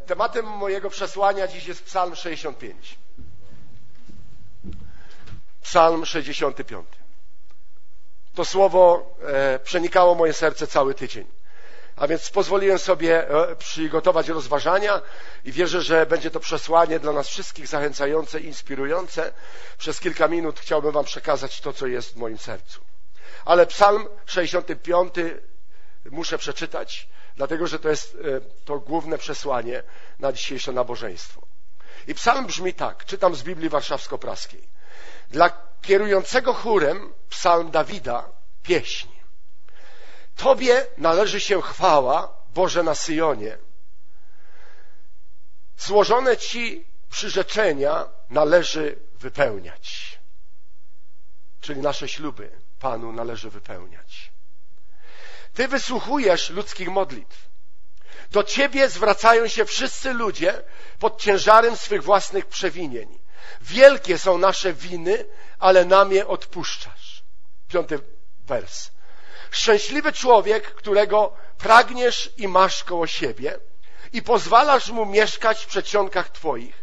Tematem mojego przesłania dziś jest Psalm 65. Psalm 65. To słowo przenikało moje serce cały tydzień. A więc pozwoliłem sobie przygotować rozważania i wierzę, że będzie to przesłanie dla nas wszystkich zachęcające i inspirujące. Przez kilka minut chciałbym wam przekazać to, co jest w moim sercu. Ale Psalm 65 muszę przeczytać, dlatego że to jest to główne przesłanie na dzisiejsze nabożeństwo. I psalm brzmi tak, czytam z Biblii Warszawsko-Praskiej. Dla kierującego chórem psalm Dawida, pieśń. Tobie należy się chwała, Boże, na Syjonie. Złożone Ci przyrzeczenia należy wypełniać. Czyli nasze śluby Panu należy wypełniać. Ty wysłuchujesz ludzkich modlitw. Do Ciebie zwracają się wszyscy ludzie pod ciężarem swych własnych przewinień. Wielkie są nasze winy, ale nam je odpuszczasz. 5. wers. Szczęśliwy człowiek, którego pragniesz i masz koło siebie i pozwalasz mu mieszkać w przedsionkach Twoich.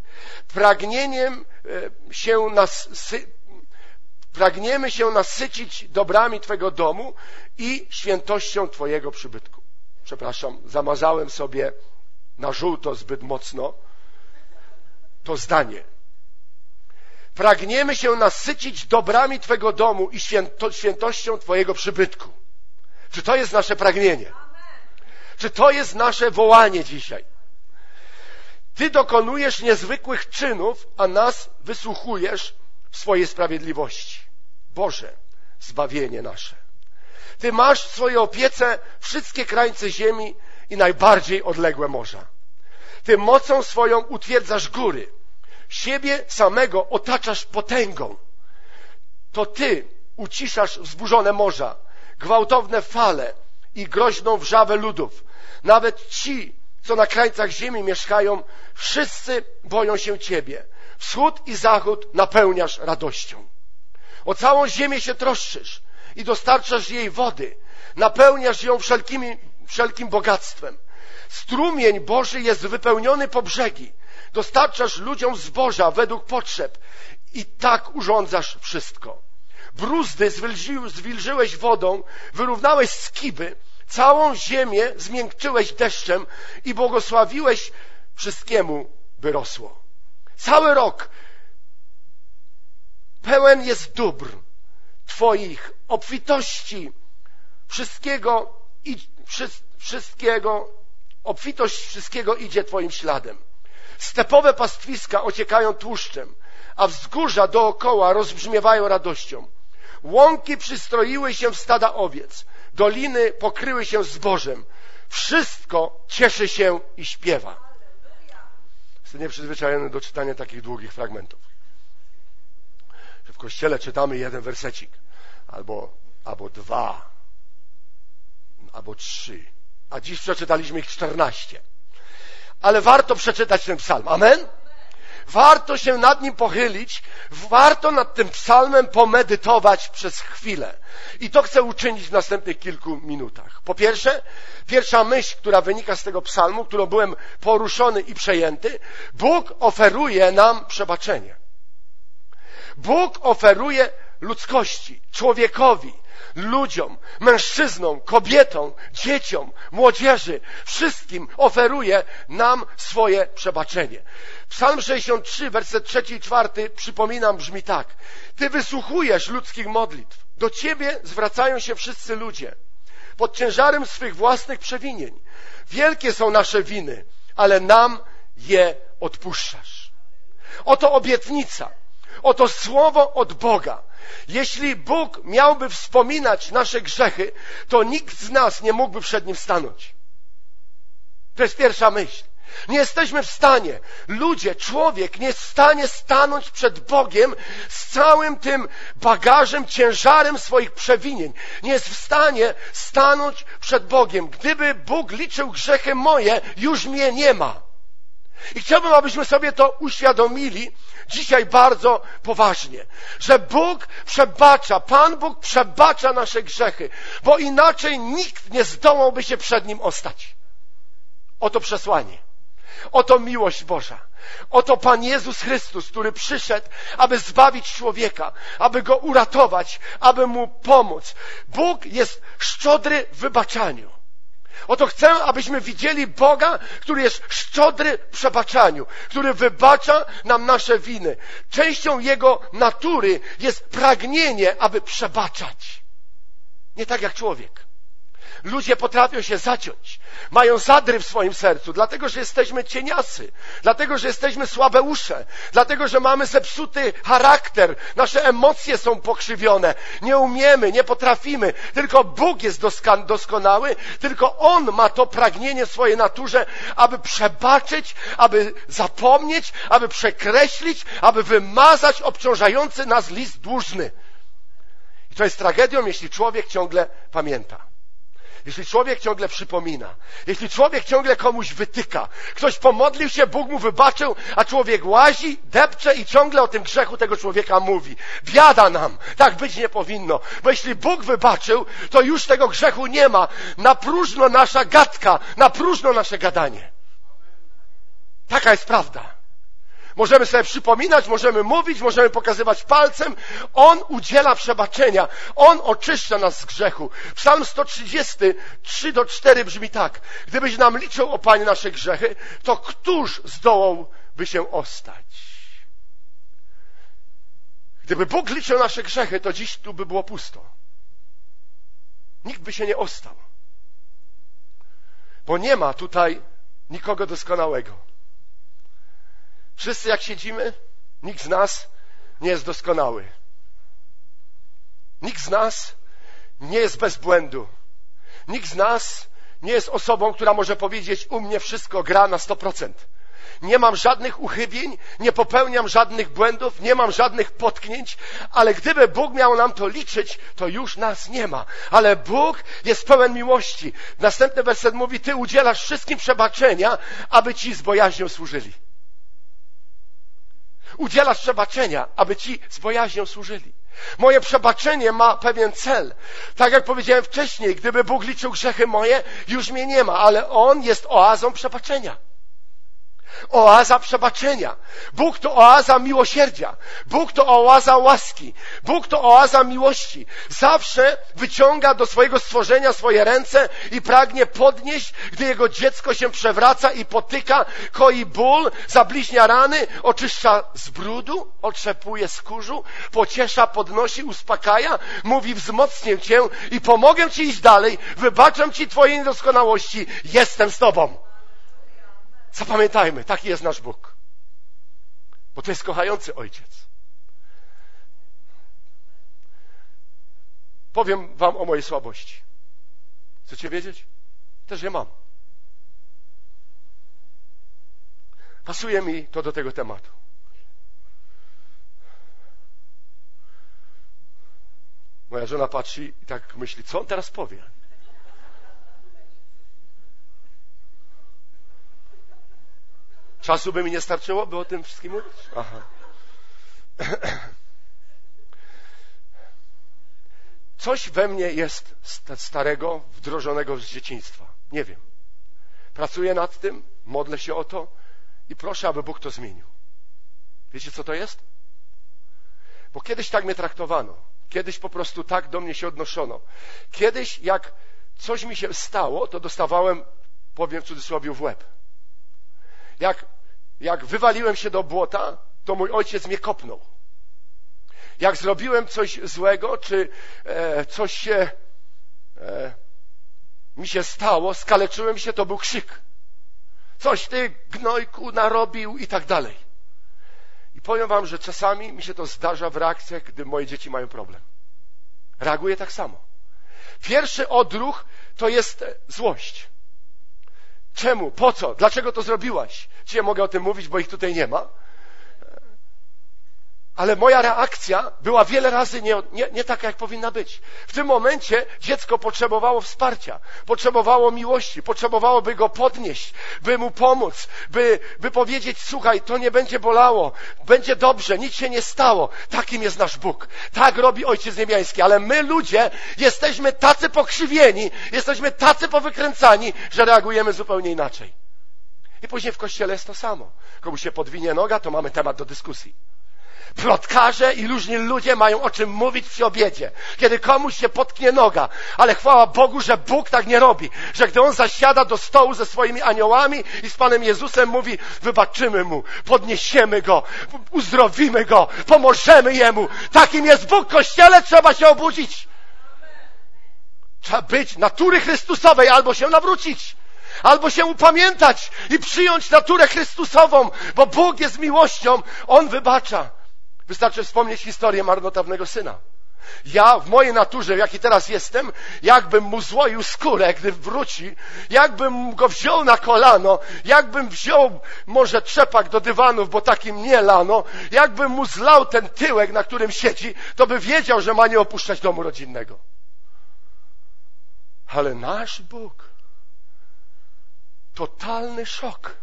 Pragniemy się nasycić dobrami Twego domu i świętością Twojego przybytku. Przepraszam, zamazałem sobie na żółto zbyt mocno to zdanie. Pragniemy się nasycić dobrami Twego domu i świętością Twojego przybytku. Czy to jest nasze pragnienie? Czy to jest nasze wołanie dzisiaj? Ty dokonujesz niezwykłych czynów, a nas wysłuchujesz w swojej sprawiedliwości. Boże, zbawienie nasze. Ty masz w swojej opiece wszystkie krańce ziemi i najbardziej odległe morza. Ty mocą swoją utwierdzasz góry. Siebie samego otaczasz potęgą. To Ty uciszasz wzburzone morza, gwałtowne fale i groźną wrzawę ludów. Nawet ci, co na krańcach ziemi mieszkają, wszyscy boją się Ciebie. Wschód i zachód napełniasz radością. O całą ziemię się troszczysz i dostarczasz jej wody. Napełniasz ją wszelkim bogactwem. Strumień Boży jest wypełniony po brzegi. Dostarczasz ludziom zboża według potrzeb i tak urządzasz wszystko. Bruzdy zwilżyłeś wodą, wyrównałeś skiby, całą ziemię zmiękczyłeś deszczem i błogosławiłeś wszystkiemu, by rosło. Cały rok pełen jest dóbr Twoich, obfitości obfitość wszystkiego idzie Twoim śladem. Stepowe pastwiska ociekają tłuszczem, a wzgórza dookoła rozbrzmiewają radością. Łąki przystroiły się w stada owiec, doliny pokryły się zbożem. Wszystko cieszy się i śpiewa. Jestem nieprzyzwyczajony do czytania takich długich fragmentów. Że w kościele czytamy jeden wersecik, albo 2, albo 3, a dziś przeczytaliśmy ich 14. Ale warto przeczytać ten psalm. Amen? Warto się nad nim pochylić, warto nad tym psalmem pomedytować przez chwilę. I to chcę uczynić w następnych kilku minutach. Po pierwsze, pierwsza myśl, która wynika z tego psalmu, którą byłem poruszony i przejęty, Bóg oferuje nam przebaczenie. Bóg oferuje ludzkości, człowiekowi, ludziom, mężczyznom, kobietom, dzieciom, młodzieży, wszystkim oferuje nam swoje przebaczenie. Psalm 63, werset 3 i 4, przypominam, brzmi tak. Ty wysłuchujesz ludzkich modlitw. Do Ciebie zwracają się wszyscy ludzie pod ciężarem swych własnych przewinień. Wielkie są nasze winy, ale nam je odpuszczasz. Oto obietnica. Oto słowo od Boga. Jeśli Bóg miałby wspominać nasze grzechy, to nikt z nas nie mógłby przed Nim stanąć. To jest pierwsza myśl. Nie jesteśmy w stanie, człowiek nie jest w stanie stanąć przed Bogiem z całym tym bagażem, ciężarem swoich przewinień. Nie jest w stanie stanąć przed Bogiem. Gdyby Bóg liczył grzechy moje, już mnie nie ma. I chciałbym, abyśmy sobie to uświadomili dzisiaj bardzo poważnie, że Bóg przebacza, Pan Bóg przebacza nasze grzechy, bo inaczej nikt nie zdołałby się przed Nim ostać. Oto przesłanie. Oto miłość Boża. Oto Pan Jezus Chrystus, który przyszedł, aby zbawić człowieka, aby go uratować, aby mu pomóc. Bóg jest szczodry w wybaczaniu. Oto chcę, abyśmy widzieli Boga, który jest szczodry w przebaczaniu, który wybacza nam nasze winy. Częścią Jego natury jest pragnienie, aby przebaczać. Nie tak jak człowiek. Ludzie potrafią się zaciąć, mają zadry w swoim sercu, dlatego, że jesteśmy cieniasy, dlatego, że jesteśmy słabeusze, dlatego, że mamy zepsuty charakter, nasze emocje są pokrzywione, nie umiemy, nie potrafimy, tylko Bóg jest doskonały, tylko On ma to pragnienie w swojej naturze, aby przebaczyć, aby zapomnieć, aby przekreślić, aby wymazać obciążający nas list dłużny. I to jest tragedią, jeśli człowiek ciągle pamięta. Jeśli człowiek ciągle przypomina, jeśli człowiek ciągle komuś wytyka, ktoś pomodlił się, Bóg mu wybaczył, a człowiek łazi, depcze i ciągle o tym grzechu tego człowieka mówi. Biada nam, tak być nie powinno, bo jeśli Bóg wybaczył, to już tego grzechu nie ma. Na próżno nasza gadka, na próżno nasze gadanie. Taka jest prawda. Możemy sobie przypominać, możemy mówić, możemy pokazywać palcem. On udziela przebaczenia. On oczyszcza nas z grzechu. Psalm 130, 3-4 brzmi tak. Gdybyś nam liczył, o Panie, nasze grzechy, to któż zdołałby się ostać? Gdyby Bóg liczył nasze grzechy, to dziś tu by było pusto. Nikt by się nie ostał. Bo nie ma tutaj nikogo doskonałego. Wszyscy jak siedzimy, nikt z nas nie jest doskonały. Nikt z nas nie jest bez błędu. Nikt z nas nie jest osobą, która może powiedzieć: u mnie wszystko gra na 100%. Nie mam żadnych uchybień, nie popełniam żadnych błędów, nie mam żadnych potknięć, ale gdyby Bóg miał nam to liczyć, to już nas nie ma. Ale Bóg jest pełen miłości. Następny werset mówi: Ty udzielasz wszystkim przebaczenia, aby Ci z bojaźnią służyli. Udzielasz przebaczenia, aby Ci z bojaźnią służyli. Moje przebaczenie ma pewien cel. Tak jak powiedziałem wcześniej, gdyby Bóg liczył grzechy moje, już mnie nie ma, ale On jest oazą przebaczenia. Oaza przebaczenia. Bóg to oaza miłosierdzia. Bóg to oaza łaski. Bóg to oaza miłości. Zawsze wyciąga do swojego stworzenia swoje ręce i pragnie podnieść, gdy Jego dziecko się przewraca i potyka, koi ból, zabliźnia rany, oczyszcza z brudu, otrzepuje z kurzu, pociesza, podnosi, uspokaja, mówi: wzmocnię Cię i pomogę Ci iść dalej, wybaczam Ci Twoje niedoskonałości, jestem z Tobą. Zapamiętajmy, taki jest nasz Bóg. Bo to jest kochający Ojciec. Powiem wam o mojej słabości. Chcecie wiedzieć? Też je mam. Pasuje mi to do tego tematu. Moja żona patrzy i tak myśli: co on teraz powie? Czasu by mi nie starczyło, by o tym wszystkim mówić? Aha. Coś we mnie jest starego, wdrożonego z dzieciństwa. Nie wiem. Pracuję nad tym, modlę się o to i proszę, aby Bóg to zmienił. Wiecie, co to jest? Bo kiedyś tak mnie traktowano. Kiedyś po prostu tak do mnie się odnoszono. Kiedyś, jak coś mi się stało, to dostawałem, powiem w cudzysłowie, w łeb. Jak wywaliłem się do błota, to mój ojciec mnie kopnął. Jak zrobiłem coś złego, czy coś mi się stało, skaleczyłem się, to był krzyk. Coś ty, gnojku, narobił i tak dalej. I powiem wam, że czasami mi się to zdarza w reakcjach, gdy moje dzieci mają problem. Reaguję tak samo. Pierwszy odruch to jest złość. Czemu? Po co? Dlaczego to zrobiłaś? Czy ja mogę o tym mówić, bo ich tutaj nie ma? Ale moja reakcja była wiele razy nie taka, jak powinna być. W tym momencie dziecko potrzebowało wsparcia, potrzebowało miłości, potrzebowało, by go podnieść, by mu pomóc, by powiedzieć: słuchaj, to nie będzie bolało, będzie dobrze, nic się nie stało. Takim jest nasz Bóg. Tak robi Ojciec Niebiański. Ale my, ludzie, jesteśmy tacy pokrzywieni, jesteśmy tacy powykręcani, że reagujemy zupełnie inaczej. I później w kościele jest to samo. Komuś się podwinie noga, to mamy temat do dyskusji. Plotkarze i różni ludzie mają o czym mówić przy obiedzie, kiedy komuś się potknie noga, ale chwała Bogu, że Bóg tak nie robi, że gdy On zasiada do stołu ze swoimi aniołami i z Panem Jezusem mówi, wybaczymy Mu, podniesiemy Go, uzdrowimy Go, pomożemy Jemu. Takim jest Bóg. Kościele, trzeba się obudzić. Trzeba być natury Chrystusowej, albo się nawrócić, albo się upamiętać i przyjąć naturę Chrystusową, bo Bóg jest miłością, On wybacza. Wystarczy wspomnieć historię marnotrawnego syna. Ja w mojej naturze, w jakiej teraz jestem, jakbym mu złoił skórę, gdy wróci, jakbym go wziął na kolano, jakbym wziął może trzepak do dywanów, bo takim nie lano, jakbym mu zlał ten tyłek, na którym siedzi, to by wiedział, że ma nie opuszczać domu rodzinnego. Ale nasz Bóg, totalny szok.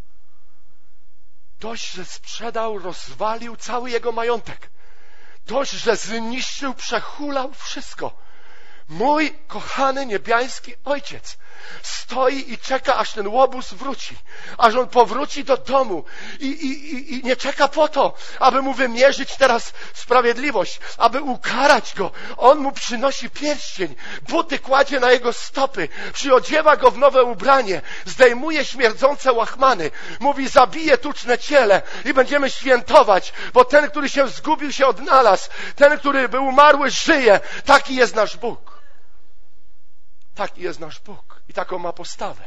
Dość, że sprzedał, rozwalił cały jego majątek. Dość, że zniszczył, przehulał wszystko. Mój kochany niebiański Ojciec stoi i czeka, aż ten łobuz wróci. Aż on powróci do domu. I nie czeka po to, aby mu wymierzyć teraz sprawiedliwość, aby ukarać go. On mu przynosi pierścień, buty kładzie na jego stopy, przyodziewa go w nowe ubranie, zdejmuje śmierdzące łachmany, mówi, zabije tuczne ciele i będziemy świętować, bo ten, który się zgubił, się odnalazł. Ten, który był umarły, żyje. Taki jest nasz Bóg. Taki jest nasz Bóg i taką ma postawę.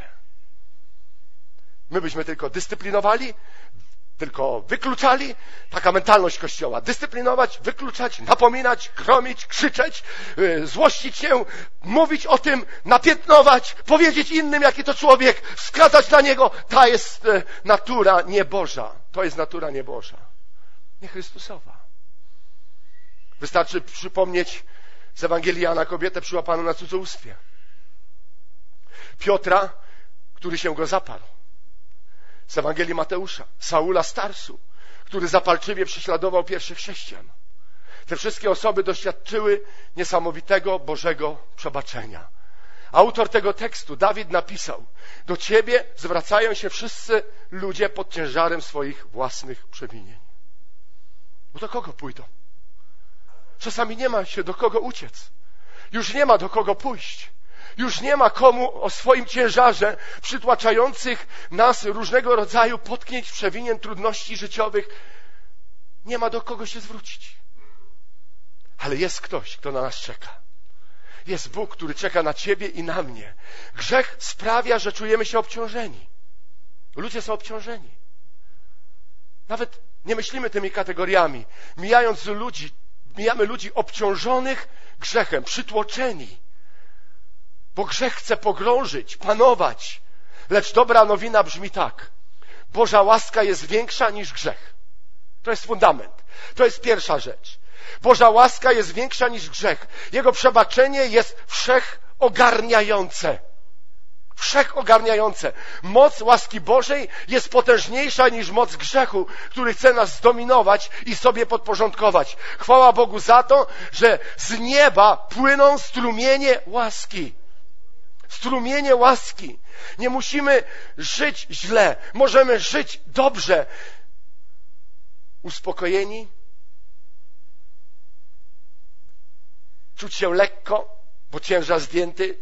My byśmy tylko dyscyplinowali, tylko wykluczali. Taka mentalność Kościoła. Dyscyplinować, wykluczać, napominać, gromić, krzyczeć, złościć się, mówić o tym, napiętnować, powiedzieć innym, jaki to człowiek, wskazać na niego. Ta jest natura nieboża. To jest natura nieboża. Nie Chrystusowa. Wystarczy przypomnieć z Ewangelii Jana kobietę przyłapaną na cudzołóstwie. Piotra, który się go zaparł. Z Ewangelii Mateusza, Saula z Tarsu, który zapalczywie prześladował pierwszych chrześcijan. Te wszystkie osoby doświadczyły niesamowitego Bożego przebaczenia. Autor tego tekstu, Dawid, napisał: do Ciebie zwracają się wszyscy ludzie pod ciężarem swoich własnych przewinień. Bo do kogo pójdą? Czasami nie ma się do kogo uciec. Już nie ma do kogo pójść. Już nie ma komu o swoim ciężarze przytłaczających nas różnego rodzaju potknięć, przewinień, trudności życiowych. Nie ma do kogo się zwrócić. Ale jest ktoś, kto na nas czeka. Jest Bóg, który czeka na Ciebie i na mnie. Grzech sprawia, że czujemy się obciążeni. Ludzie są obciążeni. Nawet nie myślimy tymi kategoriami. Mijamy ludzi obciążonych grzechem, przytłoczeni. Bo grzech chce pogrążyć, panować. Lecz dobra nowina brzmi tak. Boża łaska jest większa niż grzech. To jest fundament. To jest pierwsza rzecz. Boża łaska jest większa niż grzech. Jego przebaczenie jest wszechogarniające. Wszechogarniające. Moc łaski Bożej jest potężniejsza niż moc grzechu, który chce nas zdominować i sobie podporządkować. Chwała Bogu za to, że z nieba płyną strumienie łaski. Strumienie łaski. Nie musimy żyć źle. Możemy żyć dobrze. Uspokojeni. Czuć się lekko, bo ciężar zdjęty.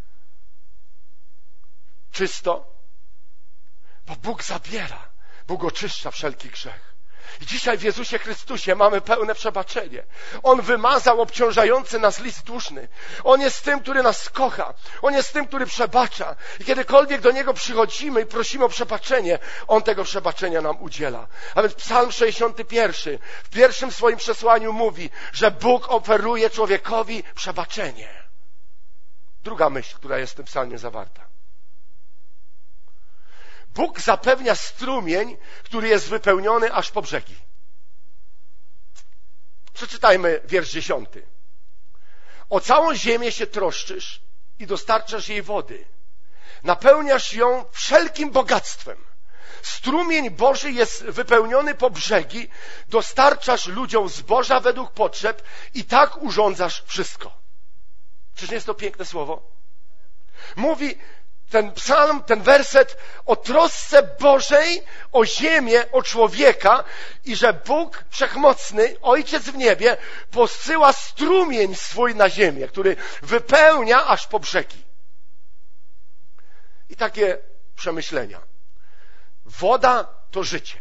Czysto. Bo Bóg zabiera. Bóg oczyszcza wszelki grzech. I dzisiaj w Jezusie Chrystusie mamy pełne przebaczenie. On wymazał obciążający nas list dłużny. On jest tym, który nas kocha. On jest tym, który przebacza. I kiedykolwiek do Niego przychodzimy i prosimy o przebaczenie, On tego przebaczenia nam udziela. A więc Psalm 61 w pierwszym swoim przesłaniu mówi, że Bóg oferuje człowiekowi przebaczenie. Druga myśl, która jest w tym psalmie zawarta. Bóg zapewnia strumień, który jest wypełniony aż po brzegi. Przeczytajmy wiersz 10. O całą ziemię się troszczysz i dostarczasz jej wody. Napełniasz ją wszelkim bogactwem. Strumień Boży jest wypełniony po brzegi, dostarczasz ludziom zboża według potrzeb i tak urządzasz wszystko. Czyż nie jest to piękne słowo? Mówi, ten psalm, ten werset o trosce Bożej, o ziemię, o człowieka i że Bóg Wszechmocny, Ojciec w niebie, posyła strumień swój na ziemię, który wypełnia aż po brzegi. I takie przemyślenia. Woda to życie.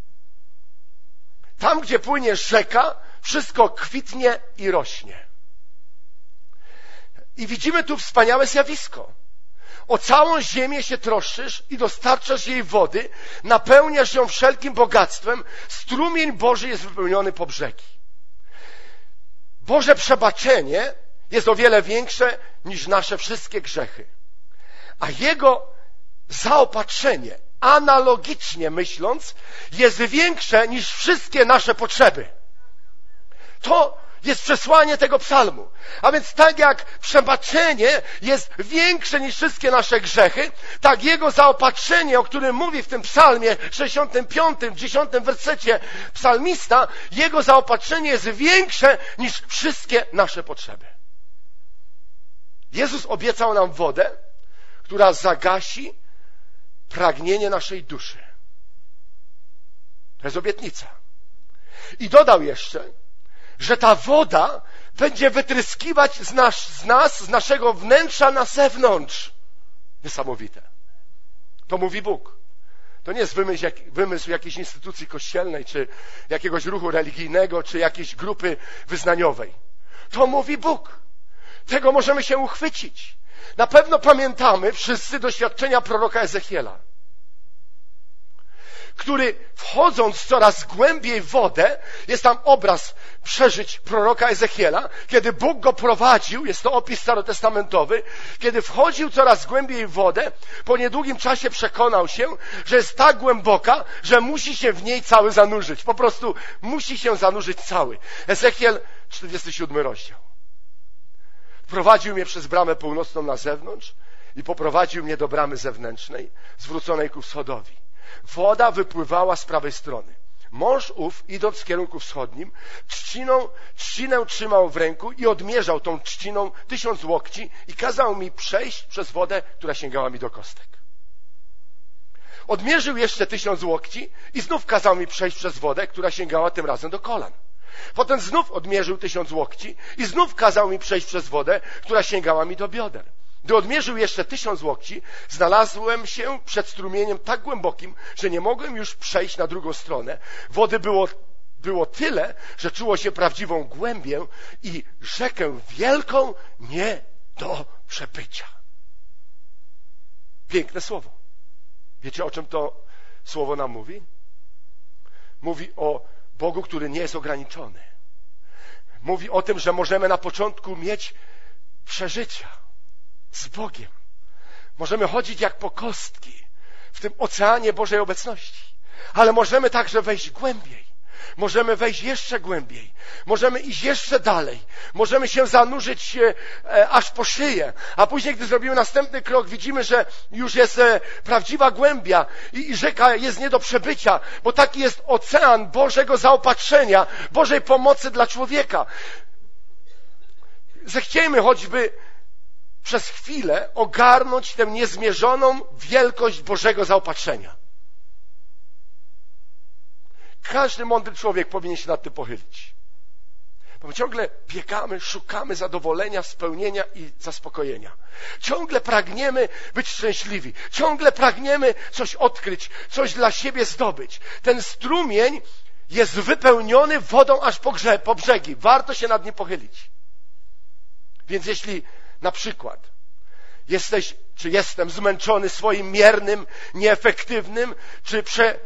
Tam, gdzie płynie rzeka, wszystko kwitnie i rośnie. I widzimy tu wspaniałe zjawisko. O całą ziemię się troszczysz i dostarczasz jej wody, napełniasz ją wszelkim bogactwem, strumień Boży jest wypełniony po brzegi. Boże przebaczenie jest o wiele większe niż nasze wszystkie grzechy. A Jego zaopatrzenie, analogicznie myśląc, jest większe niż wszystkie nasze potrzeby. To jest przesłanie tego psalmu. A więc tak jak przebaczenie jest większe niż wszystkie nasze grzechy, tak Jego zaopatrzenie, o którym mówi w tym psalmie 65, 10 wersecie psalmista, Jego zaopatrzenie jest większe niż wszystkie nasze potrzeby. Jezus obiecał nam wodę, która zagasi pragnienie naszej duszy. To jest obietnica. I dodał jeszcze, że ta woda będzie wytryskiwać z naszego wnętrza na zewnątrz. Niesamowite. To mówi Bóg. To nie jest wymysł jakiejś instytucji kościelnej, czy jakiegoś ruchu religijnego, czy jakiejś grupy wyznaniowej. To mówi Bóg. Tego możemy się uchwycić. Na pewno pamiętamy wszyscy doświadczenia proroka Ezechiela, który wchodząc coraz głębiej w wodę, jest tam obraz przeżyć proroka Ezechiela, kiedy Bóg go prowadził, jest to opis starotestamentowy, kiedy wchodził coraz głębiej w wodę, po niedługim czasie przekonał się, że jest tak głęboka, że musi się w niej cały zanurzyć. Po prostu musi się zanurzyć cały. Ezechiel, 47 rozdział. Prowadził mnie przez bramę północną na zewnątrz i poprowadził mnie do bramy zewnętrznej, zwróconej ku wschodowi. Woda wypływała z prawej strony. Mąż ów, idąc w kierunku wschodnim, trzcinę trzymał w ręku i odmierzał tą trzciną 1000 łokci i kazał mi przejść przez wodę, która sięgała mi do kostek. Odmierzył jeszcze 1000 łokci i znów kazał mi przejść przez wodę, która sięgała tym razem do kolan. Potem znów odmierzył 1000 łokci i znów kazał mi przejść przez wodę, która sięgała mi do bioder. Gdy odmierzył jeszcze 1000 łokci, znalazłem się przed strumieniem tak głębokim, że nie mogłem już przejść na drugą stronę. Wody było tyle, że czuło się prawdziwą głębię i rzekę wielką nie do przebycia. Piękne słowo. Wiecie, o czym to słowo nam mówi? Mówi o Bogu, który nie jest ograniczony. Mówi o tym, że możemy na początku mieć przeżycia z Bogiem. Możemy chodzić jak po kostki w tym oceanie Bożej obecności, ale możemy także wejść głębiej. Możemy wejść jeszcze głębiej. Możemy iść jeszcze dalej. Możemy się zanurzyć aż po szyję. A później, gdy zrobimy następny krok, widzimy, że już jest prawdziwa głębia i rzeka jest nie do przebycia, bo taki jest ocean Bożego zaopatrzenia, Bożej pomocy dla człowieka. Zechciejmy choćby przez chwilę ogarnąć tę niezmierzoną wielkość Bożego zaopatrzenia. Każdy mądry człowiek powinien się nad tym pochylić. Bo my ciągle biegamy, szukamy zadowolenia, spełnienia i zaspokojenia. Ciągle pragniemy być szczęśliwi. Ciągle pragniemy coś odkryć, coś dla siebie zdobyć. Ten strumień jest wypełniony wodą aż po brzegi. Warto się nad nim pochylić. Więc jeśli na przykład jesteś, czy jestem zmęczony swoim miernym, nieefektywnym, czy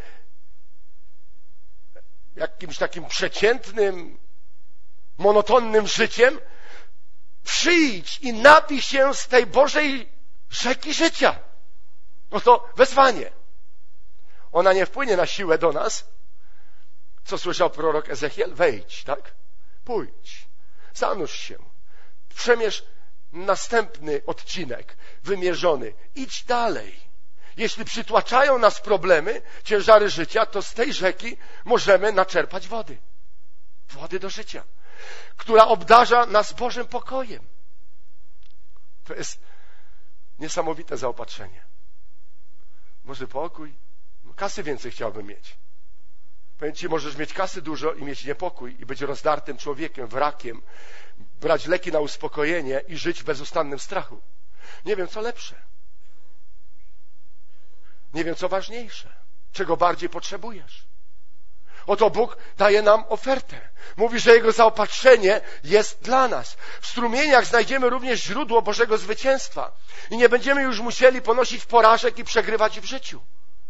jakimś takim przeciętnym, monotonnym życiem, przyjdź i napij się z tej Bożej rzeki życia. No to wezwanie. Ona nie wpłynie na siłę do nas. Co słyszał prorok Ezechiel? Wejdź, tak? Pójdź. Zanurz się. Przemierz następny odcinek wymierzony. Idź dalej. Jeśli przytłaczają nas problemy, ciężary życia, to z tej rzeki możemy naczerpać wody. Wody do życia, która obdarza nas Bożym pokojem. To jest Niesamowite zaopatrzenie. Może pokój? No, kasy więcej chciałbym mieć. Powiem ci, możesz mieć kasy dużo i mieć niepokój i być rozdartym człowiekiem, wrakiem, brać leki na uspokojenie i żyć w bezustannym strachu. Nie wiem, co lepsze. Nie wiem, co ważniejsze. Czego bardziej potrzebujesz. Oto Bóg daje nam ofertę. Mówi, że Jego zaopatrzenie jest dla nas. W strumieniach znajdziemy również źródło Bożego zwycięstwa. I nie będziemy już musieli ponosić porażek i przegrywać w życiu.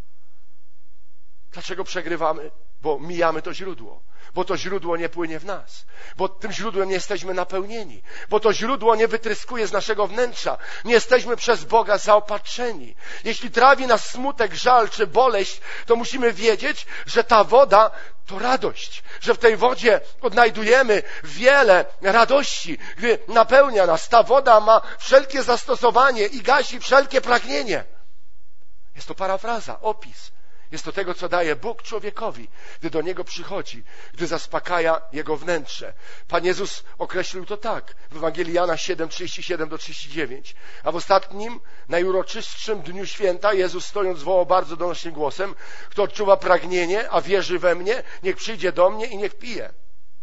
Dlaczego przegrywamy? Bo mijamy to źródło. Bo to źródło nie płynie w nas. Bo tym źródłem nie jesteśmy napełnieni. Bo to źródło nie wytryskuje z naszego wnętrza. Nie jesteśmy przez Boga zaopatrzeni. Jeśli trawi nas smutek, żal czy boleść, to musimy wiedzieć, że ta woda to radość. Że w tej wodzie odnajdujemy wiele radości. Gdy napełnia nas, ta woda ma wszelkie zastosowanie i gasi wszelkie pragnienie. Jest to parafraza, opis. Jest to tego, co daje Bóg człowiekowi, gdy do Niego przychodzi, gdy zaspokaja Jego wnętrze. Pan Jezus określił to tak w Ewangelii Jana 7:37-39. A w ostatnim, najuroczystszym dniu święta Jezus stojąc wołał bardzo donośnym głosem: kto odczuwa pragnienie, a wierzy we mnie, niech przyjdzie do mnie i niech pije.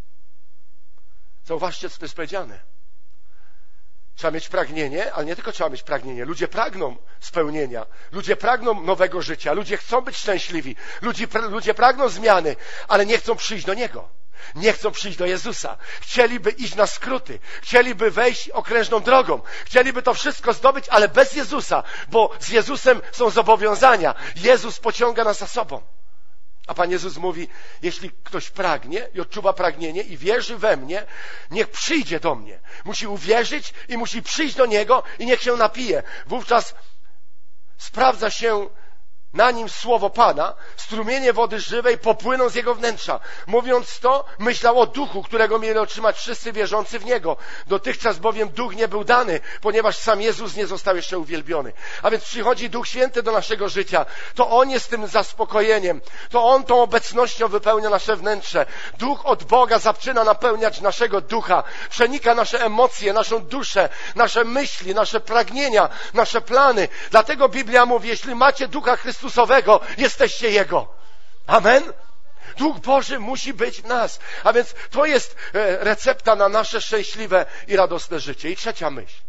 Zauważcie, co to jest powiedziane. Trzeba mieć pragnienie, ale nie tylko trzeba mieć pragnienie. Ludzie pragną spełnienia. Ludzie pragną nowego życia. Ludzie chcą być szczęśliwi. Ludzie pragną zmiany, ale nie chcą przyjść do Niego. Nie chcą przyjść do Jezusa. Chcieliby iść na skróty. Chcieliby wejść okrężną drogą. Chcieliby to wszystko zdobyć, ale bez Jezusa, bo z Jezusem są zobowiązania. Jezus pociąga nas za sobą. A Pan Jezus mówi, jeśli ktoś pragnie i odczuwa pragnienie i wierzy we mnie, niech przyjdzie do mnie. Musi uwierzyć i musi przyjść do Niego i niech się napije. Wówczas sprawdza się na nim słowo Pana, strumienie wody żywej popłyną z jego wnętrza. Mówiąc to, myślał o duchu, którego mieli otrzymać wszyscy wierzący w Niego. Dotychczas bowiem duch nie był dany, ponieważ sam Jezus nie został jeszcze uwielbiony. A więc przychodzi Duch Święty do naszego życia. To On jest tym zaspokojeniem. To On tą obecnością wypełnia nasze wnętrze. Duch od Boga zaczyna napełniać naszego ducha. Przenika nasze emocje, naszą duszę, nasze myśli, nasze pragnienia, nasze plany. Dlatego Biblia mówi, jeśli macie Ducha Chrystusowego, jesteście Jego. Amen? Duch Boży musi być w nas. A więc to jest recepta na nasze szczęśliwe i radosne życie. I trzecia myśl.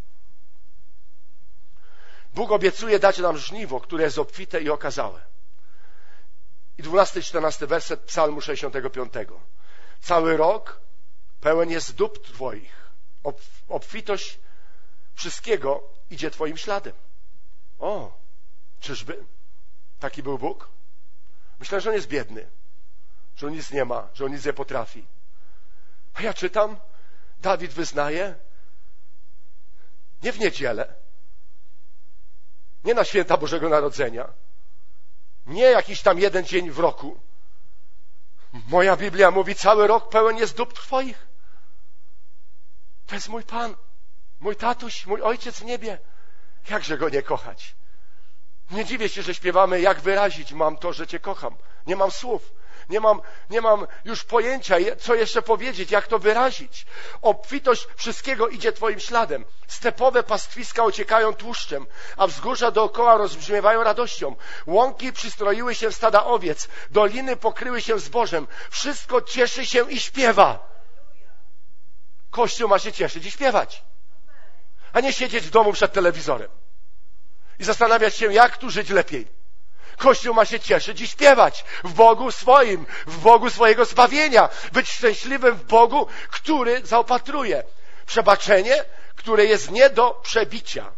Bóg obiecuje dać nam żniwo, które jest obfite i okazałe. I 12 i 14 werset Psalmu 65. Cały rok pełen jest dóbr Twoich. Obfitość wszystkiego idzie Twoim śladem. O, czyżby? Taki był Bóg? Myślę, że On jest biedny, że On nic nie ma, że On nic nie potrafi. A ja czytam, Dawid wyznaje, nie w niedzielę, nie na święta Bożego Narodzenia, nie jakiś tam jeden dzień w roku. Moja Biblia mówi, cały rok pełen jest dóbr Twoich. To jest mój Pan, mój tatuś, mój Ojciec w niebie. Jakże Go nie kochać? Nie dziwię się, że śpiewamy, jak wyrazić mam to, że Cię kocham. Nie mam słów. Nie mam już pojęcia, co jeszcze powiedzieć, jak to wyrazić. Obfitość wszystkiego idzie Twoim śladem. Stepowe pastwiska ociekają tłuszczem, a wzgórza dookoła rozbrzmiewają radością. Łąki przystroiły się w stada owiec, doliny pokryły się zbożem. Wszystko cieszy się i śpiewa. Kościół ma się cieszyć i śpiewać, a nie siedzieć w domu przed telewizorem i zastanawiać się, jak tu żyć lepiej. Kościół ma się cieszyć i śpiewać w Bogu swoim, w Bogu swojego zbawienia. Być szczęśliwym w Bogu, który zaopatruje. Przebaczenie, które jest nie do przebicia.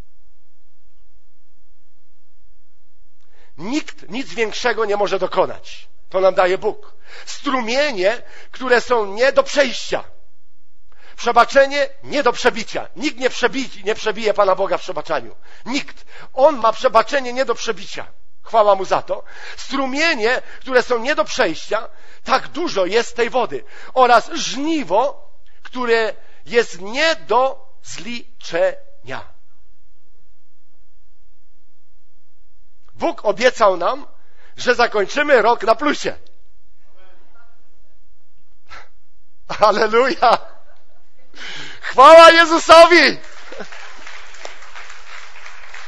Nikt nic większego nie może dokonać. To nam daje Bóg. Strumienie, które są nie do przejścia. Przebaczenie nie do przebicia. Nikt nie przebije Pana Boga w przebaczaniu. Nikt. On ma przebaczenie nie do przebicia. Chwała Mu za to. Strumienie, które są nie do przejścia, tak dużo jest tej wody. Oraz żniwo, które jest nie do zliczenia. Bóg obiecał nam, że zakończymy rok na plusie. Halleluja! Chwała Jezusowi!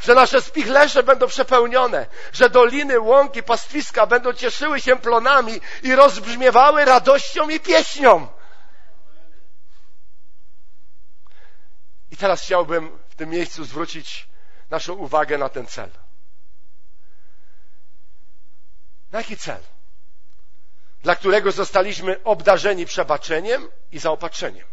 że nasze spichlerze będą przepełnione, że doliny, łąki, pastwiska będą cieszyły się plonami i rozbrzmiewały radością i pieśnią. I teraz chciałbym w tym miejscu zwrócić naszą uwagę na ten cel. Na jaki cel? Dla którego zostaliśmy obdarzeni przebaczeniem i zaopatrzeniem.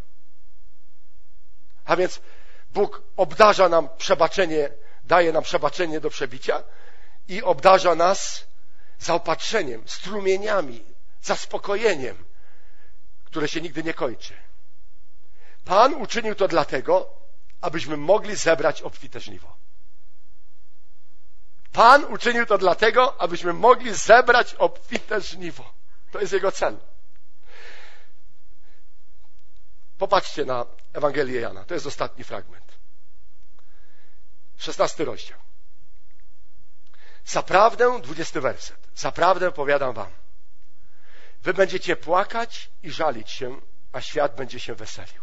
A więc Bóg obdarza nam przebaczenie, daje nam przebaczenie do przebicia i obdarza nas zaopatrzeniem, strumieniami, zaspokojeniem, które się nigdy nie kończy. Pan uczynił to dlatego, abyśmy mogli zebrać obfite żniwo. Pan uczynił to dlatego, abyśmy mogli zebrać obfite żniwo. To jest Jego cel. Popatrzcie na Ewangelię Jana. To jest ostatni fragment. 16 rozdział. Zaprawdę, 20 werset. Zaprawdę powiadam wam, wy będziecie płakać i żalić się, a świat będzie się weselił.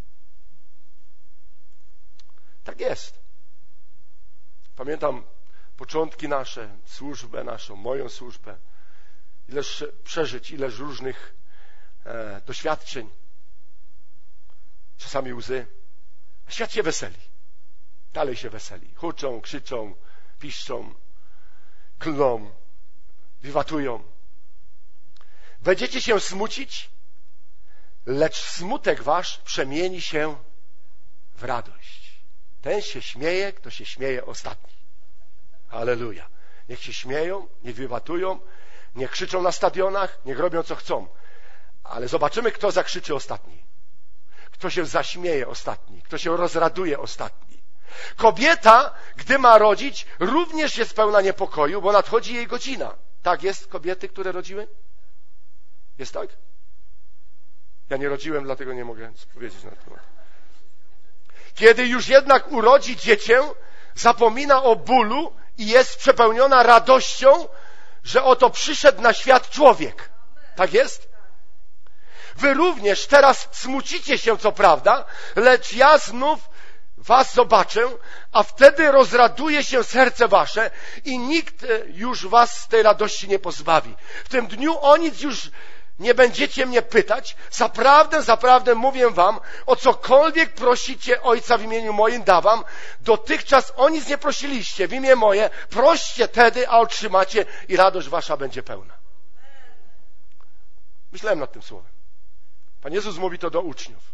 Tak jest. Pamiętam początki nasze, służbę naszą, moją służbę. Ileż przeżyć, ileż różnych doświadczeń. Czasami łzy. A świat się weseli. Dalej się weseli. Huczą, krzyczą, piszczą, klną, wiwatują. Będziecie się smucić, lecz smutek wasz przemieni się w radość. Ten się śmieje, kto się śmieje ostatni. Halleluja. Niech się śmieją, niech wiwatują, niech krzyczą na stadionach, niech robią co chcą. Ale zobaczymy, kto zakrzyczy ostatni. Kto się zaśmieje ostatni. Kto się rozraduje ostatni. Kobieta, gdy ma rodzić, również jest pełna niepokoju, bo nadchodzi jej godzina. Tak jest, kobiety, które rodziły? Jest tak? Ja nie rodziłem, dlatego nie mogę powiedzieć na temat. Kiedy już jednak urodzi dziecię, zapomina o bólu i jest przepełniona radością, że oto przyszedł na świat człowiek. Tak jest? Wy również teraz smucicie się, co prawda, lecz ja znów was zobaczę, a wtedy rozraduje się serce wasze i nikt już was z tej radości nie pozbawi. W tym dniu o nic już nie będziecie mnie pytać. Zaprawdę, zaprawdę mówię wam, o cokolwiek prosicie Ojca w imieniu moim dawam. Dotychczas o nic nie prosiliście w imię moje. Proście tedy, a otrzymacie i radość wasza będzie pełna. Myślałem nad tym słowem. Pan Jezus mówi to do uczniów.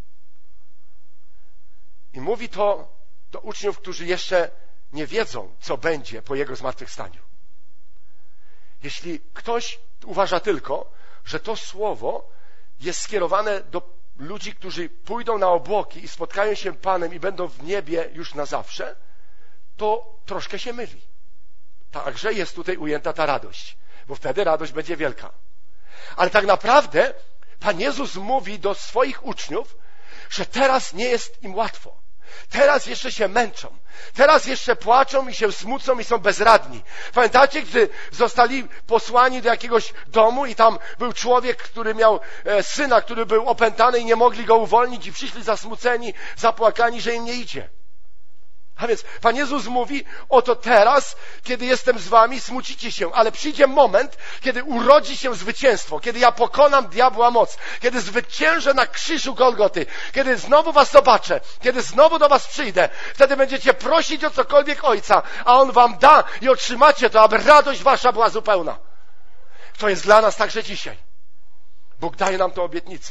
I mówi to do uczniów, którzy jeszcze nie wiedzą, co będzie po Jego zmartwychwstaniu. Jeśli ktoś uważa tylko, że to słowo jest skierowane do ludzi, którzy pójdą na obłoki i spotkają się Panem i będą w niebie już na zawsze, to troszkę się myli. Także jest tutaj ujęta ta radość, bo wtedy radość będzie wielka. Ale tak naprawdę Pan Jezus mówi do swoich uczniów, że teraz nie jest im łatwo. Teraz jeszcze się męczą. Teraz jeszcze płaczą i się smucą i są bezradni. Pamiętacie, gdy zostali posłani do jakiegoś domu i tam był człowiek, który miał syna, który był opętany i nie mogli go uwolnić i przyszli zasmuceni, zapłakani, że im nie idzie. A więc Pan Jezus mówi, oto teraz, kiedy jestem z wami, smucicie się, ale przyjdzie moment, kiedy urodzi się zwycięstwo, kiedy ja pokonam diabła moc, kiedy zwyciężę na krzyżu Golgoty, kiedy znowu was zobaczę, kiedy znowu do was przyjdę, wtedy będziecie prosić o cokolwiek Ojca, a On wam da i otrzymacie to, aby radość wasza była zupełna. To jest dla nas także dzisiaj. Bóg daje nam tę obietnicę.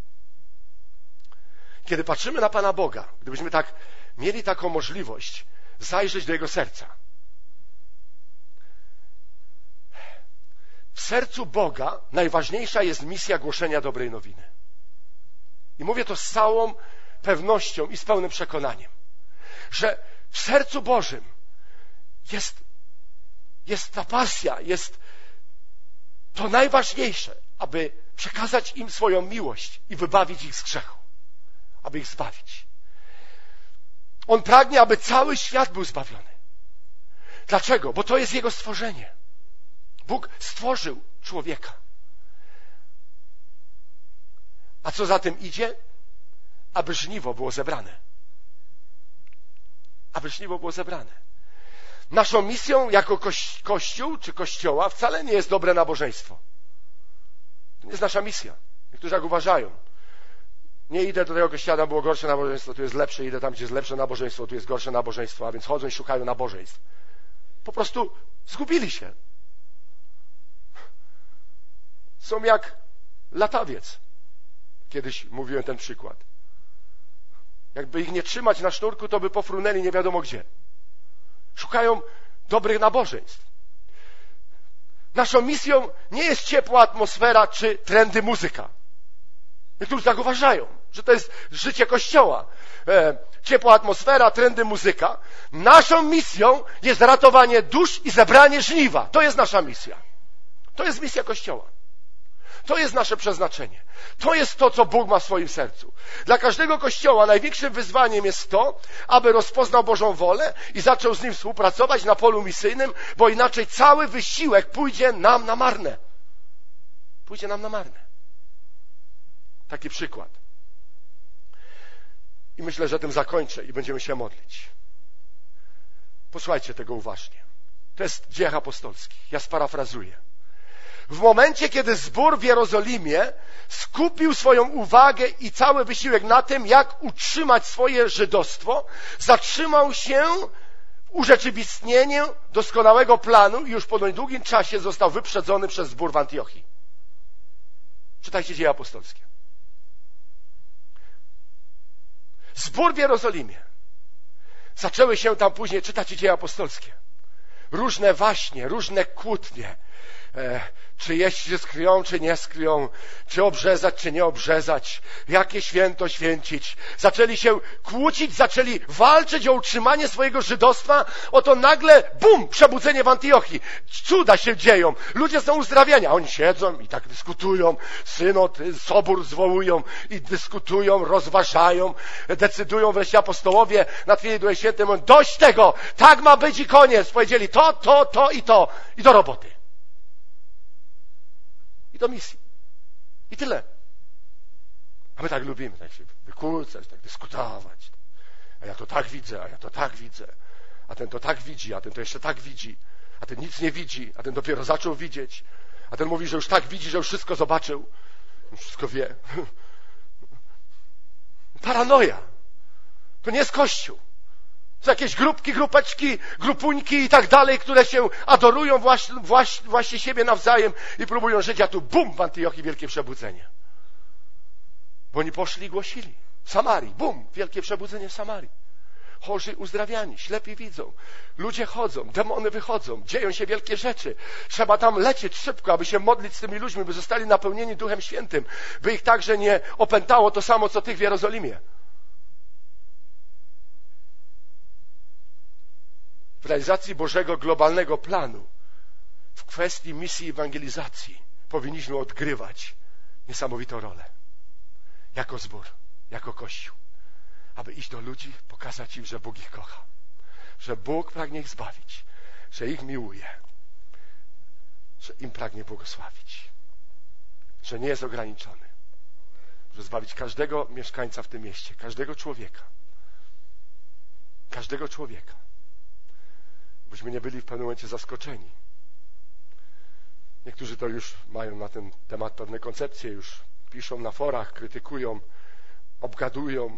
Kiedy patrzymy na Pana Boga, gdybyśmy tak mieli taką możliwość zajrzeć do Jego serca. W sercu Boga najważniejsza jest misja głoszenia dobrej nowiny. I mówię to z całą pewnością i z pełnym przekonaniem, że w sercu Bożym jest ta pasja, jest to najważniejsze, aby przekazać im swoją miłość i wybawić ich z grzechu, aby ich zbawić. On pragnie, aby cały świat był zbawiony. Dlaczego? Bo to jest Jego stworzenie. Bóg stworzył człowieka. A co za tym idzie? Aby żniwo było zebrane. Aby żniwo było zebrane. Naszą misją jako Kościół czy Kościoła wcale nie jest dobre nabożeństwo. To nie jest nasza misja. Niektórzy tak uważają. Nie idę do tego kościoła, tam było gorsze nabożeństwo, tu jest lepsze, idę tam, gdzie jest lepsze nabożeństwo, tu jest gorsze nabożeństwo, a więc chodzą i szukają nabożeństw. Po prostu zgubili się. Są jak latawiec. Kiedyś mówiłem ten przykład. Jakby ich nie trzymać na sznurku, to by pofrunęli nie wiadomo gdzie. Szukają dobrych nabożeństw. Naszą misją nie jest ciepła atmosfera czy trendy muzyka. Niektórzy tak uważają, że to jest życie Kościoła. Ciepła atmosfera, trendy muzyka. Naszą misją jest ratowanie dusz i zebranie żniwa. To jest nasza misja. To jest misja Kościoła. To jest nasze przeznaczenie. To jest to, co Bóg ma w swoim sercu. Dla każdego Kościoła największym wyzwaniem jest to, aby rozpoznał Bożą wolę i zaczął z Nim współpracować na polu misyjnym, bo inaczej cały wysiłek pójdzie nam na marne. Pójdzie nam na marne. Taki przykład. I myślę, że tym zakończę i będziemy się modlić. Posłuchajcie tego uważnie. To jest Dziejach Apostolskich. Ja sparafrazuję. W momencie, kiedy zbór w Jerozolimie skupił swoją uwagę i cały wysiłek na tym, jak utrzymać swoje żydostwo, zatrzymał się w urzeczywistnieniu doskonałego planu i już po niedługim czasie został wyprzedzony przez zbór w Antiochii. Czytajcie Dzieje Apostolskie. Zbór w Jerozolimie. Zaczęły się tam później, czytacie Dzieje Apostolskie. Różne waśnie, różne kłótnie. Czy jeść z krwią, czy nie z krwią, czy obrzezać, czy nie obrzezać, jakie święto święcić. Zaczęli się kłócić, zaczęli walczyć o utrzymanie swojego żydostwa. Oto nagle, bum, przebudzenie w Antiochii. Cuda się dzieją. Ludzie są uzdrawiani, a oni siedzą i tak dyskutują. Synod, sobór zwołują i dyskutują, rozważają, decydują. Wreszcie apostołowie natchnieni Duchem Świętym mówią, dość tego, tak ma być i koniec. Powiedzieli to i do roboty. I do misji. I tyle. A my tak lubimy, tak się wykłócać, tak dyskutować. A ja to tak widzę, a ja to tak widzę. A ten to tak widzi, a ten to jeszcze tak widzi. A ten nic nie widzi, a ten dopiero zaczął widzieć. A ten mówi, że już tak widzi, że już wszystko zobaczył. Już wszystko wie. Paranoja. To nie jest Kościół. To jakieś grupki, grupeczki, grupuńki i tak dalej, które się adorują właśnie siebie nawzajem i próbują żyć, a tu bum, w Antiochii wielkie przebudzenie. Bo oni poszli i głosili. W Samarii, bum, wielkie przebudzenie w Samarii. Chorzy uzdrawiani, ślepi widzą, ludzie chodzą, demony wychodzą, dzieją się wielkie rzeczy. Trzeba tam lecieć szybko, aby się modlić z tymi ludźmi, by zostali napełnieni Duchem Świętym, by ich także nie opętało to samo, co tych w Jerozolimie. W realizacji Bożego globalnego planu w kwestii misji ewangelizacji powinniśmy odgrywać niesamowitą rolę. Jako zbór, jako Kościół. Aby iść do ludzi, pokazać im, że Bóg ich kocha. Że Bóg pragnie ich zbawić. Że ich miłuje. Że im pragnie błogosławić. Że nie jest ograniczony. Że zbawić każdego mieszkańca w tym mieście. Każdego człowieka. Każdego człowieka. Byśmy nie byli w pewnym momencie zaskoczeni. Niektórzy to już mają na ten temat pewne koncepcje, już piszą na forach, krytykują, obgadują.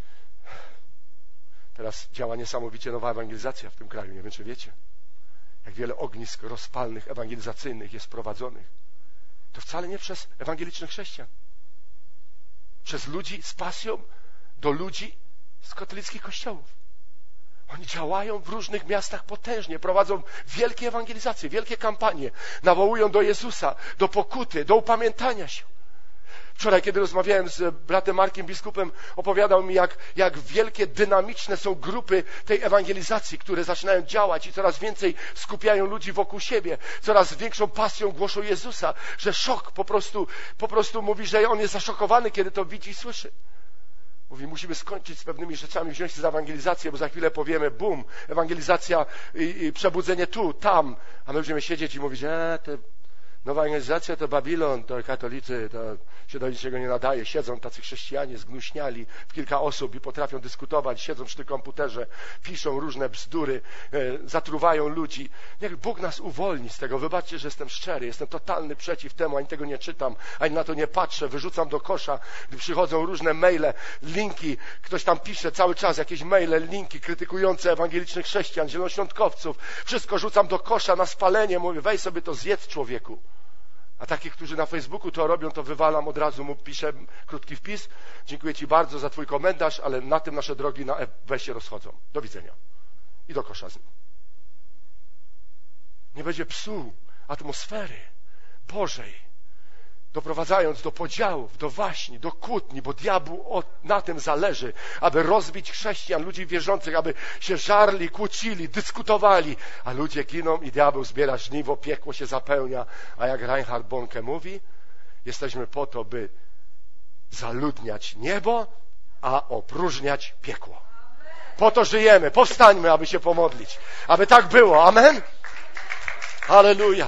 Teraz działa niesamowicie nowa ewangelizacja w tym kraju, nie wiem czy wiecie. Jak wiele ognisk rozpalnych, ewangelizacyjnych jest prowadzonych. To wcale nie przez ewangelicznych chrześcijan. Przez ludzi z pasją do ludzi z katolickich kościołów. Oni działają w różnych miastach potężnie, prowadzą wielkie ewangelizacje, wielkie kampanie, nawołują do Jezusa, do pokuty, do upamiętania się. Wczoraj, kiedy rozmawiałem z bratem Markiem, biskupem, opowiadał mi, jak wielkie, dynamiczne są grupy tej ewangelizacji, które zaczynają działać i coraz więcej skupiają ludzi wokół siebie, coraz większą pasją głoszą Jezusa, że szok po prostu mówi, że on jest zaszokowany, kiedy to widzi i słyszy. Mówi, musimy skończyć z pewnymi rzeczami, wziąć się za ewangelizację, bo za chwilę powiemy, bum, ewangelizacja i przebudzenie tu, tam, a my będziemy siedzieć i mówić, Nowa ewangelizacja to Babilon, to katolicy, to się do niczego nie nadaje. Siedzą tacy chrześcijanie zgnuśniali w kilka osób i potrafią dyskutować, siedzą przy tym komputerze, piszą różne bzdury, zatruwają ludzi. Niech Bóg nas uwolni z tego. Wybaczcie, że jestem szczery, jestem totalny przeciw temu, ani tego nie czytam, ani na to nie patrzę, wyrzucam do kosza, gdy przychodzą różne maile, linki, ktoś tam pisze cały czas jakieś maile, linki krytykujące ewangelicznych chrześcijan, zielonoświątkowców, wszystko rzucam do kosza na spalenie, mówię, weź sobie to zjedz, człowieku. A takich, którzy na Facebooku to robią, to wywalam od razu, mu piszę krótki wpis. Dziękuję Ci bardzo za Twój komentarz, ale na tym nasze drogi na FB się rozchodzą. Do widzenia. I do kosza z nim. Nie będzie psuł atmosfery Bożej, doprowadzając do podziałów, do waśni, do kłótni, bo diabłu na tym zależy, aby rozbić chrześcijan, ludzi wierzących, aby się żarli, kłócili, dyskutowali, a ludzie giną i diabeł zbiera żniwo, piekło się zapełnia, a jak Reinhard Bonke mówi, jesteśmy po to, by zaludniać niebo, a opróżniać piekło. Po to żyjemy. Powstańmy, aby się pomodlić. Aby tak było. Amen? Halleluja.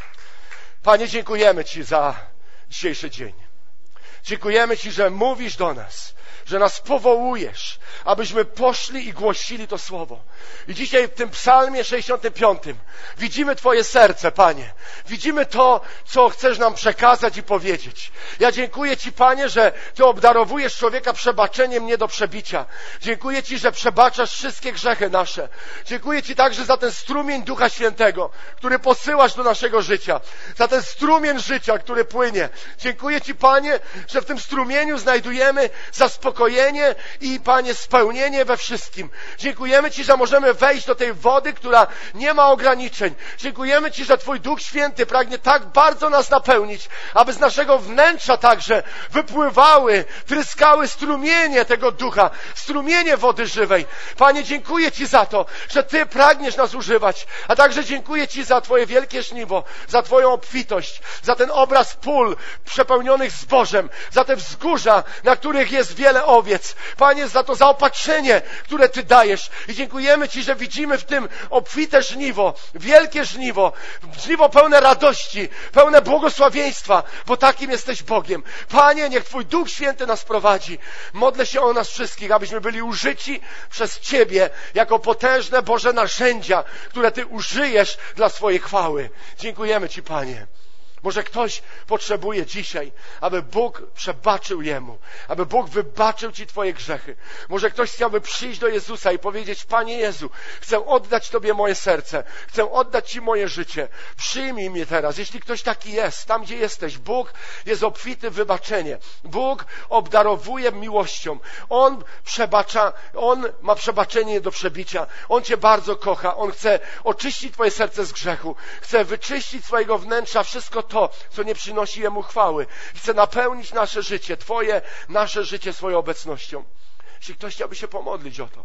Panie, dziękujemy Ci za dzisiejszy dzień. Dziękujemy Ci, że mówisz do nas, że nas powołujesz, abyśmy poszli i głosili to słowo. I dzisiaj w tym psalmie 65 widzimy Twoje serce, Panie. Widzimy to, co chcesz nam przekazać i powiedzieć. Ja dziękuję Ci, Panie, że Ty obdarowujesz człowieka przebaczeniem nie do przebicia. Dziękuję Ci, że przebaczasz wszystkie grzechy nasze. Dziękuję Ci także za ten strumień Ducha Świętego, który posyłasz do naszego życia. Za ten strumień życia, który płynie. Dziękuję Ci, Panie, że w tym strumieniu znajdujemy zaspokojenie i, Panie, spełnienie we wszystkim. Dziękujemy Ci, że możemy wejść do tej wody, która nie ma ograniczeń. Dziękujemy Ci, że Twój Duch Święty pragnie tak bardzo nas napełnić, aby z naszego wnętrza także wypływały, tryskały strumienie tego Ducha, strumienie wody żywej. Panie, dziękuję Ci za to, że Ty pragniesz nas używać, a także dziękuję Ci za Twoje wielkie żniwo, za Twoją obfitość, za ten obraz pól przepełnionych zbożem, za te wzgórza, na których jest wiele owiec. Panie, za to zaopatrzenie, które Ty dajesz. I dziękujemy Ci, że widzimy w tym obfite żniwo, wielkie żniwo, żniwo pełne radości, pełne błogosławieństwa, bo takim jesteś Bogiem. Panie, niech Twój Duch Święty nas prowadzi. Modlę się o nas wszystkich, abyśmy byli użyci przez Ciebie jako potężne Boże narzędzia, które Ty użyjesz dla swojej chwały. Dziękujemy Ci, Panie. Może ktoś potrzebuje dzisiaj, aby Bóg przebaczył jemu, aby Bóg wybaczył Ci Twoje grzechy. Może ktoś chciałby przyjść do Jezusa i powiedzieć: Panie Jezu, chcę oddać Tobie moje serce, chcę oddać Ci moje życie. Przyjmij mnie teraz. Jeśli ktoś taki jest, tam gdzie jesteś, Bóg jest obfity w wybaczenie. Bóg obdarowuje miłością. On przebacza, On ma przebaczenie nie do przebicia. On Cię bardzo kocha. On chce oczyścić Twoje serce z grzechu. Chce wyczyścić swojego wnętrza wszystko to, co nie przynosi Jemu chwały. Chce napełnić nasze życie, nasze życie swoją obecnością. Jeśli ktoś chciałby się pomodlić o to,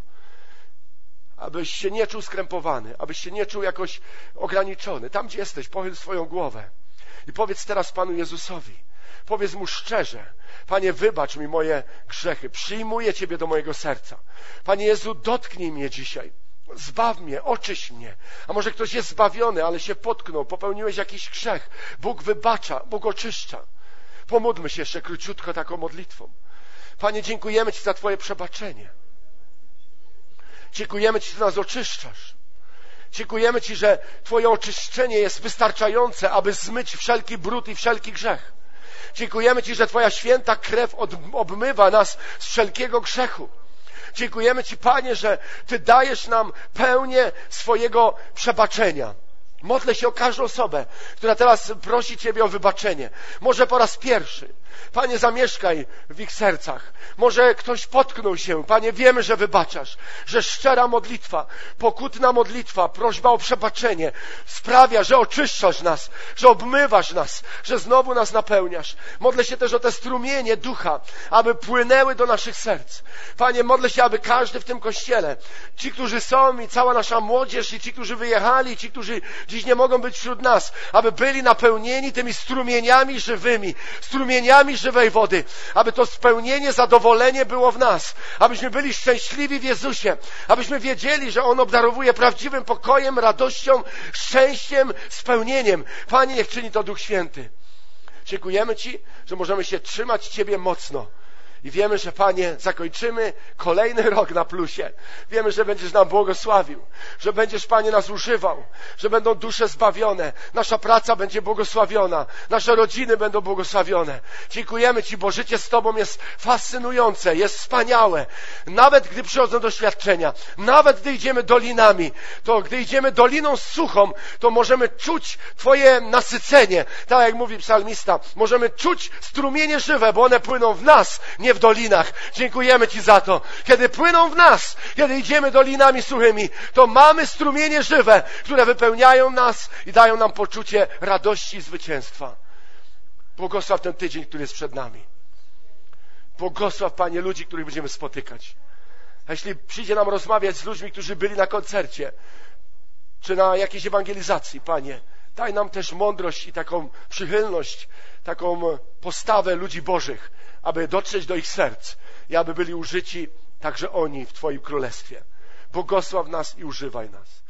abyś się nie czuł skrępowany, abyś się nie czuł jakoś ograniczony, tam gdzie jesteś, pochyl swoją głowę i powiedz teraz Panu Jezusowi, powiedz Mu szczerze: Panie, wybacz mi moje grzechy, przyjmuję Ciebie do mojego serca. Panie Jezu, dotknij mnie dzisiaj. Zbaw mnie, oczyść mnie. A może ktoś jest zbawiony, ale się potknął, popełniłeś jakiś grzech. Bóg wybacza, Bóg oczyszcza. Pomódlmy się jeszcze króciutko taką modlitwą. Panie, dziękujemy Ci za Twoje przebaczenie. Dziękujemy Ci, że nas oczyszczasz. Dziękujemy Ci, że Twoje oczyszczenie jest wystarczające, aby zmyć wszelki brud i wszelki grzech. Dziękujemy Ci, że Twoja święta krew obmywa nas z wszelkiego grzechu. Dziękujemy Ci, Panie, że Ty dajesz nam pełnię swojego przebaczenia. Modlę się o każdą osobę, która teraz prosi Ciebie o wybaczenie. Może po raz pierwszy. Panie, zamieszkaj w ich sercach. Może ktoś potknął się. Panie, wiemy, że wybaczasz, że szczera modlitwa, pokutna modlitwa, prośba o przebaczenie sprawia, że oczyszczasz nas, że obmywasz nas, że znowu nas napełniasz. Modlę się też o te strumienie Ducha, aby płynęły do naszych serc. Panie, modlę się, aby każdy w tym kościele, ci, którzy są i cała nasza młodzież i ci, którzy wyjechali, i ci, którzy dziś nie mogą być wśród nas, aby byli napełnieni tymi strumieniami żywymi, strumieniami dolinami żywej wody, aby to spełnienie, zadowolenie było w nas, abyśmy byli szczęśliwi w Jezusie, abyśmy wiedzieli, że On obdarowuje prawdziwym pokojem, radością, szczęściem, spełnieniem. Panie, niech czyni to Duch Święty. Dziękujemy Ci, że możemy się trzymać Ciebie mocno. I wiemy, że Panie, zakończymy kolejny rok na plusie. Wiemy, że będziesz nam błogosławił, że będziesz, Panie, nas używał, że będą dusze zbawione, nasza praca będzie błogosławiona, nasze rodziny będą błogosławione. Dziękujemy Ci, bo życie z Tobą jest fascynujące, jest wspaniałe. Nawet gdy przychodzą doświadczenia, nawet gdy idziemy dolinami, to gdy idziemy doliną suchą, to możemy czuć Twoje nasycenie. Tak jak mówi psalmista, możemy czuć strumienie żywe, bo one płyną w nas, nie w dolinach. Dziękujemy Ci za to. Kiedy płyną w nas, kiedy idziemy dolinami suchymi, to mamy strumienie żywe, które wypełniają nas i dają nam poczucie radości i zwycięstwa. Błogosław ten tydzień, który jest przed nami. Błogosław, Panie, ludzi, których będziemy spotykać. A jeśli przyjdzie nam rozmawiać z ludźmi, którzy byli na koncercie, czy na jakiejś ewangelizacji, Panie, daj nam też mądrość i taką przychylność, taką postawę ludzi Bożych, aby dotrzeć do ich serc i aby byli użyci także oni w Twoim Królestwie. Błogosław nas i używaj nas.